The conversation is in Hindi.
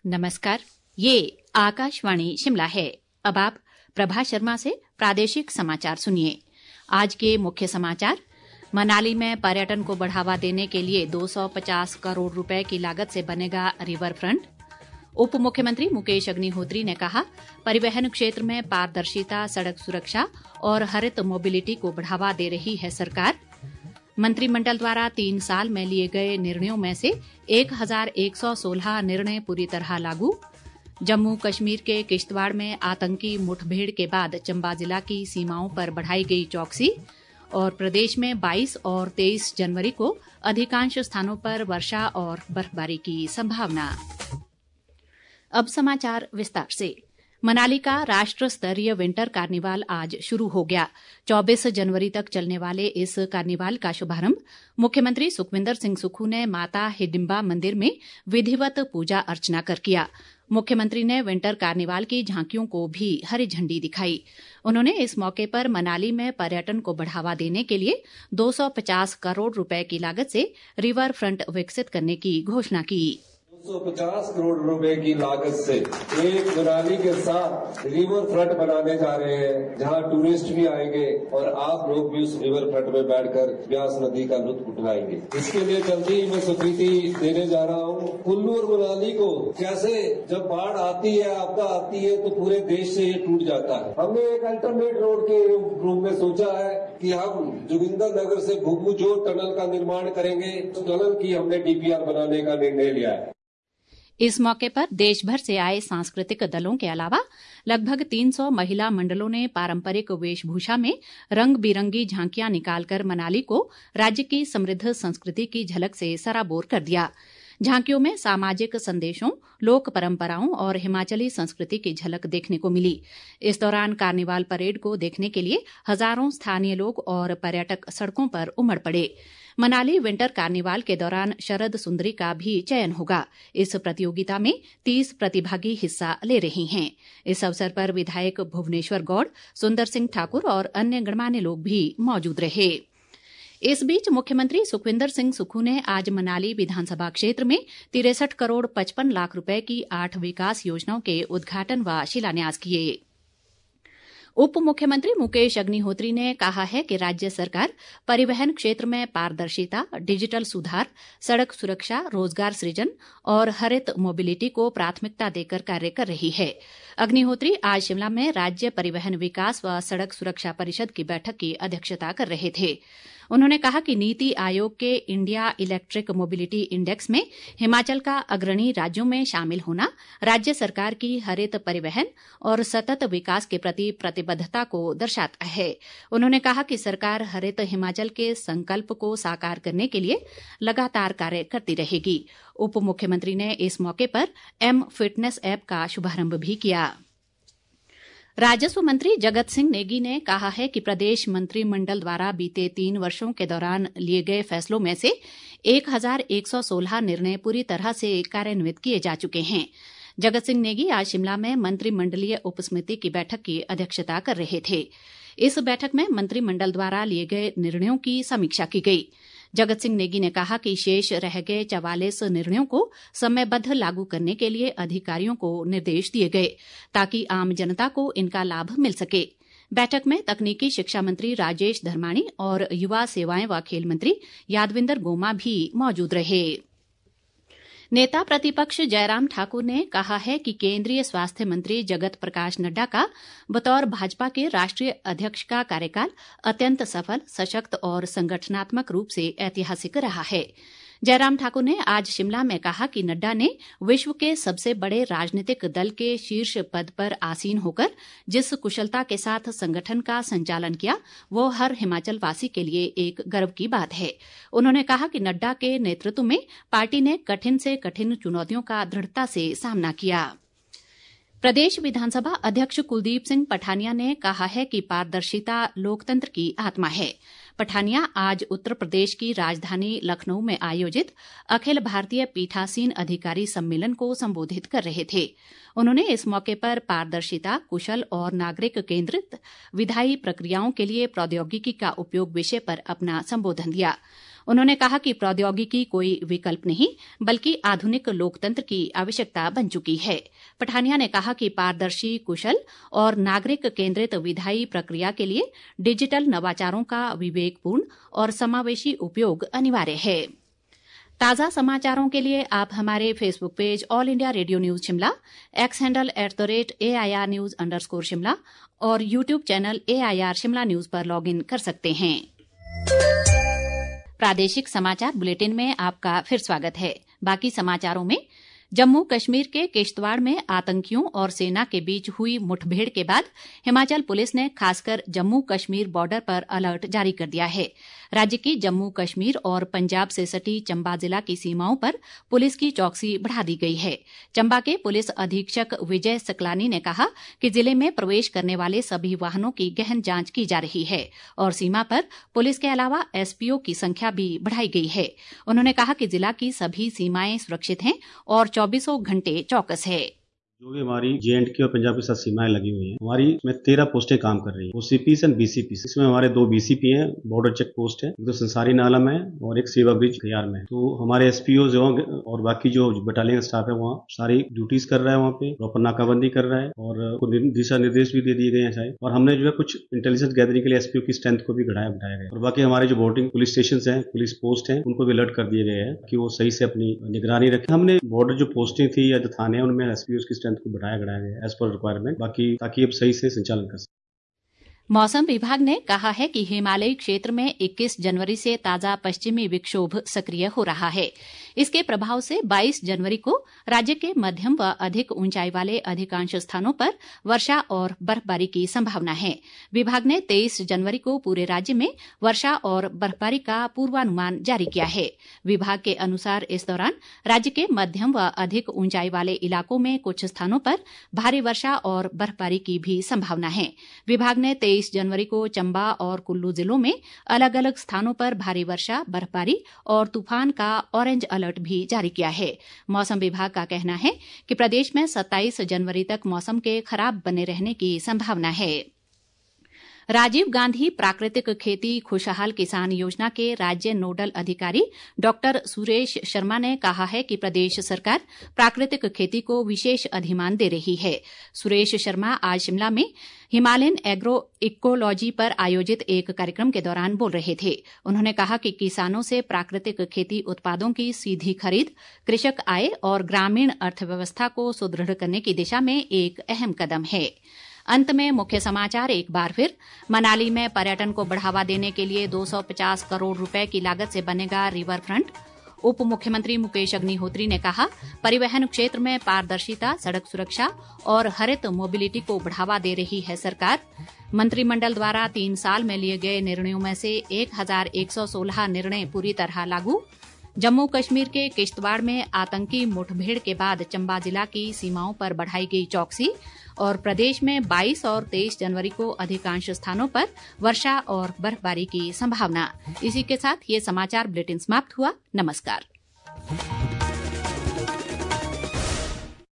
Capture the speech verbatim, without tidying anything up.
नमस्कार, ये आकाशवाणी शिमला है। अब आप प्रभा शर्मा से प्रादेशिक समाचार सुनिए। आज के मुख्य समाचार: मनाली में पर्यटन को बढ़ावा देने के लिए दो सौ पचास करोड़ रुपए की लागत से बनेगा रिवर फ्रंट। उप मुख्यमंत्री मुकेश अग्निहोत्री ने कहा, परिवहन क्षेत्र में पारदर्शिता, सड़क सुरक्षा और हरित मोबिलिटी को बढ़ावा दे रही है सरकार। मंत्रिमंडल द्वारा तीन साल में लिए गए निर्णयों में से एक हजार एक सौ सोलह निर्णय पूरी तरह लागू। जम्मू कश्मीर के किश्तवाड़ में आतंकी मुठभेड़ के बाद चंबा जिला की सीमाओं पर बढ़ाई गई चौकसी। और प्रदेश में बाईस और तेईस जनवरी को अधिकांश स्थानों पर वर्षा और बर्फबारी की संभावना। अब समाचार विस्तार से। मनाली का राष्ट्र स्तरीय विंटर कार्निवाल आज शुरू हो गया। चौबीस जनवरी तक चलने वाले इस कार्निवाल का शुभारंभ मुख्यमंत्री सुखविंदर सिंह सुक्खू ने माता हिडिंबा मंदिर में विधिवत पूजा अर्चना कर किया। मुख्यमंत्री ने विंटर कार्निवाल की झांकियों को भी हरी झंडी दिखाई। उन्होंने इस मौके पर मनाली में पर्यटन को बढ़ावा देने के लिए दो सौ पचास करोड़ रुपए की लागत से रिवर फ्रंट विकसित करने की घोषणा की। दो सौ पचास करोड़ रुपए की लागत से एक मनाली के साथ रिवर फ्रंट बनाने जा रहे हैं, जहां टूरिस्ट भी आएंगे और आप लोग भी उस रिवर फ्रंट में बैठकर ब्यास नदी का लुत्फ उठाएंगे। इसके लिए जल्दी ही मैं स्वीकृति देने जा रहा हूं। कुल्लू और मनाली को कैसे जब बाढ़ आती है, आपदा आती है, तो पूरे देश से ये टूट जाता है। हमने एक अल्टरनेट रोड के रूप में सोचा है कि हम जोगिंदर नगर से भुभुजोर टनल का निर्माण करेंगे। उस टनल की हमने डीपीआर बनाने का निर्णय लिया है। इस मौके पर देश भर से आए सांस्कृतिक दलों के अलावा लगभग तीन सौ महिला मंडलों ने पारंपरिक वेशभूषा में रंग बिरंगी झांकियां निकालकर मनाली को राज्य की समृद्ध संस्कृति की झलक से सराबोर कर दिया। झांकियों में सामाजिक संदेशों, लोक परंपराओं और हिमाचली संस्कृति की झलक देखने को मिली। इस दौरान कार्निवाल परेड को देखने के लिए हजारों स्थानीय लोग और पर्यटक सड़कों पर उमड़ पड़े। मनाली विंटर कार्निवाल के दौरान शरद सुंदरी का भी चयन होगा। इस प्रतियोगिता में तीस प्रतिभागी हिस्सा ले रही हैं। इस अवसर पर विधायक भुवनेश्वर गौड़, सुंदर सिंह ठाकुर और अन्य गणमान्य लोग भी मौजूद रहे। इस बीच मुख्यमंत्री सुखविंदर सिंह सुक्खू ने आज मनाली विधानसभा क्षेत्र में तिरसठ करोड़ पचपन लाख रुपए की आठ विकास योजनाओं के उद्घाटन व शिलान्यास किए। उप मुख्यमंत्री मुकेश अग्निहोत्री ने कहा है कि राज्य सरकार परिवहन क्षेत्र में पारदर्शिता, डिजिटल सुधार, सड़क सुरक्षा, रोजगार सृजन और हरित मोबिलिटी को प्राथमिकता देकर कार्य कर रही है। अग्निहोत्री आज शिमला में राज्य परिवहन विकास व सड़क सुरक्षा परिषद की बैठक की अध्यक्षता कर रहे थे। उन्होंने कहा कि नीति आयोग के इंडिया इलेक्ट्रिक मोबिलिटी इंडेक्स में हिमाचल का अग्रणी राज्यों में शामिल होना राज्य सरकार की हरित परिवहन और सतत विकास के प्रति प्रतिबद्धता को दर्शाता है। उन्होंने कहा कि सरकार हरित हिमाचल के संकल्प को साकार करने के लिए लगातार कार्य करती रहेगी। उप मुख्यमंत्री ने इस मौके पर एम फिटनेस ऐप का शुभारंभ भी किया। राजस्व मंत्री जगत सिंह नेगी ने कहा है कि प्रदेश मंत्रिमंडल द्वारा बीते तीन वर्षों के दौरान लिए गए फैसलों में से एक हजार एक सौ सोलह निर्णय पूरी तरह से कार्यान्वित किए जा चुके हैं। जगत सिंह नेगी आज शिमला में मंत्रिमंडलीय उपसमिति की बैठक की अध्यक्षता कर रहे थे। इस बैठक में मंत्रिमंडल द्वारा लिए गए निर्णयों की समीक्षा की गई। जगत सिंह नेगी ने कहा कि शेष रह गए चवालीस निर्णयों को समयबद्ध लागू करने के लिए अधिकारियों को निर्देश दिए गए ताकि आम जनता को इनका लाभ मिल सके। बैठक में तकनीकी शिक्षा मंत्री राजेश धर्माणी और युवा सेवाएं व खेल मंत्री यादविंदर गोमा भी मौजूद रहे। नेता प्रतिपक्ष जयराम ठाकुर ने कहा है कि केंद्रीय स्वास्थ्य मंत्री जगत प्रकाश नड्डा का बतौर भाजपा के राष्ट्रीय अध्यक्ष का कार्यकाल अत्यंत सफल, सशक्त और संगठनात्मक रूप से ऐतिहासिक रहा है। जयराम ठाकुर ने आज शिमला में कहा कि नड्डा ने विश्व के सबसे बड़े राजनीतिक दल के शीर्ष पद पर आसीन होकर जिस कुशलता के साथ संगठन का संचालन किया, वो हर हिमाचल वासी के लिए एक गर्व की बात है। उन्होंने कहा कि नड्डा के नेतृत्व में पार्टी ने कठिन से कठिन चुनौतियों का दृढ़ता से सामना किया। प्रदेश विधानसभा अध्यक्ष कुलदीप सिंह पठानिया ने कहा है कि पारदर्शिता लोकतंत्र की आत्मा है। पठानिया आज उत्तर प्रदेश की राजधानी लखनऊ में आयोजित अखिल भारतीय पीठासीन अधिकारी सम्मेलन को संबोधित कर रहे थे। उन्होंने इस मौके पर पारदर्शिता, कुशल और नागरिक केंद्रित विधायी प्रक्रियाओं के लिए प्रौद्योगिकी का उपयोग विषय पर अपना संबोधन दिया। उन्होंने कहा कि प्रौद्योगिकी कोई विकल्प नहीं बल्कि आधुनिक लोकतंत्र की आवश्यकता बन चुकी है। पठानिया ने कहा कि पारदर्शी, कुशल और नागरिक केंद्रित विधायी प्रक्रिया के लिए डिजिटल नवाचारों का विवेकपूर्ण और समावेशी उपयोग अनिवार्य है। ताज़ा समाचारों के लिए आप हमारे Facebook page All India Radio news Shimla, X handle at the rate A I R news underscore Shimla और YouTube channel A I R Shimla news पर लॉग इन कर सकते हैं। प्रादेशिक समाचार बुलेटिन में आपका फिर स्वागत है। बाकी समाचारों में जम्मू कश्मीर के किश्तवाड़ में आतंकियों और सेना के बीच हुई मुठभेड़ के बाद हिमाचल पुलिस ने खासकर जम्मू कश्मीर बॉर्डर पर अलर्ट जारी कर दिया है। राज्य की जम्मू कश्मीर और पंजाब से सटी चंबा जिला की सीमाओं पर पुलिस की चौकसी बढ़ा दी गई है। चंबा के पुलिस अधीक्षक विजय सकलानी ने कहा कि जिले में प्रवेश करने वाले सभी वाहनों की गहन जांच की जा रही है और सीमा पर पुलिस के अलावा एसपीओ की संख्या भी बढ़ाई गई है। उन्होंने कहा कि जिला की सभी सीमाएं सुरक्षित हैं और चौबीसों घंटे चौकस है। जो भी हमारी जे एंड के और पंजाब के साथ सीमाएं लगी हुई हैं, हमारी इसमें तेरह पोस्टें काम कर रही हैं, ओसीपी एंड बीसीपी। इसमें हमारे दो बीसीपी हैं, बॉर्डर चेक पोस्ट है, एक तो संसारी नाला में और एक सेवा ब्रिज खियार में। तो हमारे एसपीओ जो और बाकी जो बटालियन स्टाफ है वहाँ सारी ड्यूटीज कर रहा है, वहाँ पे प्रॉपर नाकाबंदी कर रहा है और दिशा निर्देश भी दे दिए गए हैं शायद। और हमने जो है कुछ इंटेलिजेंस गैदरिंग के लिए एसपीओ की स्ट्रेंथ को भी बढ़ाया बढ़ाया गया और बाकी हमारे जो बोर्डिंग पुलिस स्टेशन है, पुलिस पोस्ट है, उनको भी अलर्ट कर दिए गए हैं कि वो सही से अपनी निगरानी रखें। हमने बॉर्डर जो पोस्टें थी या जो थाने हैं उनमें एसपीओ की स्ट्रेंथ को बढ़ाया बढ़ाया गया एज पर रिक्वायरमेंट, बाकी ताकि अब सही से संचालन कर सकें। मौसम विभाग ने कहा है कि हिमालयी क्षेत्र में इक्कीस जनवरी से ताजा पश्चिमी विक्षोभ सक्रिय हो रहा है। इसके प्रभाव से बाईस जनवरी को राज्य के मध्यम व अधिक ऊंचाई वाले अधिकांश स्थानों पर वर्षा और बर्फबारी की संभावना है। विभाग ने तेईस जनवरी को पूरे राज्य में वर्षा और बर्फबारी का पूर्वानुमान जारी किया है। विभाग के अनुसार इस दौरान राज्य के मध्यम व अधिक ऊंचाई वाले इलाकों में कुछ स्थानों पर भारी वर्षा और बर्फबारी की भी संभावना है। विभाग ने तेईस जनवरी को चंबा और कुल्लू जिलों में अलग अलग स्थानों पर भारी वर्षा, बर्फबारी और तूफान का ऑरेंज अलर्ट भी जारी किया है। मौसम विभाग का कहना है कि प्रदेश में सत्ताईस जनवरी तक मौसम के खराब बने रहने की संभावना है। राजीव गांधी प्राकृतिक खेती खुशहाल किसान योजना के राज्य नोडल अधिकारी डॉक्टर सुरेश शर्मा ने कहा है कि प्रदेश सरकार प्राकृतिक खेती को विशेष अधिमान दे रही है। सुरेश शर्मा आज शिमला में हिमालयन एग्रो इकोलॉजी पर आयोजित एक कार्यक्रम के दौरान बोल रहे थे। उन्होंने कहा कि किसानों से प्राकृतिक खेती उत्पादों की सीधी खरीद कृषक आय और ग्रामीण अर्थव्यवस्था को सुदृढ़ करने की दिशा में एक अहम कदम है। अंत में मुख्य समाचार एक बार फिर। मनाली में पर्यटन को बढ़ावा देने के लिए दो सौ पचास करोड़ रुपए की लागत से बनेगा रिवर फ्रंट। उप मुख्यमंत्री मुकेश अग्निहोत्री ने कहा परिवहन क्षेत्र में पारदर्शिता, सड़क सुरक्षा और हरित मोबिलिटी को बढ़ावा दे रही है सरकार। मंत्रिमंडल द्वारा तीन साल में लिए गए निर्णयों में से एक हजार एक सौ सोलह निर्णय पूरी तरह लागू। जम्मू कश्मीर के किश्तवाड़ में आतंकी मुठभेड़ के बाद चंबा जिला की सीमाओं पर बढ़ाई गई चौकसी और प्रदेश में बाईस और तेईस जनवरी को अधिकांश स्थानों पर वर्षा और बर्फबारी की संभावना। इसी के साथ ये समाचार बुलेटिन समाप्त हुआ। नमस्कार।